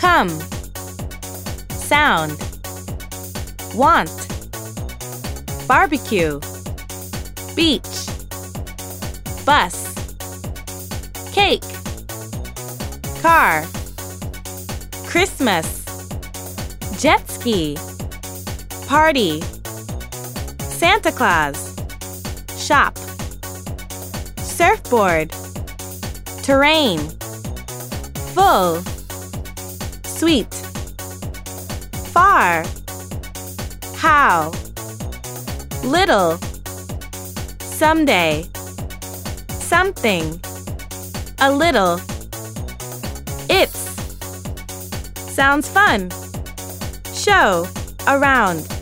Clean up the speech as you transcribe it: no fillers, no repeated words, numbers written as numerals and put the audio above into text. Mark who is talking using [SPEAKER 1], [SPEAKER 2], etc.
[SPEAKER 1] Come. Sound. Want. Barbecue. Beach. Bus. Cake. Car. Christmas. Jet ski. Party. Santa Claus. Shop. Surfboard. Terrain. Full. Sweet. Far. How. Little. Someday. Something. A little. It's. Sounds fun. Show. Around.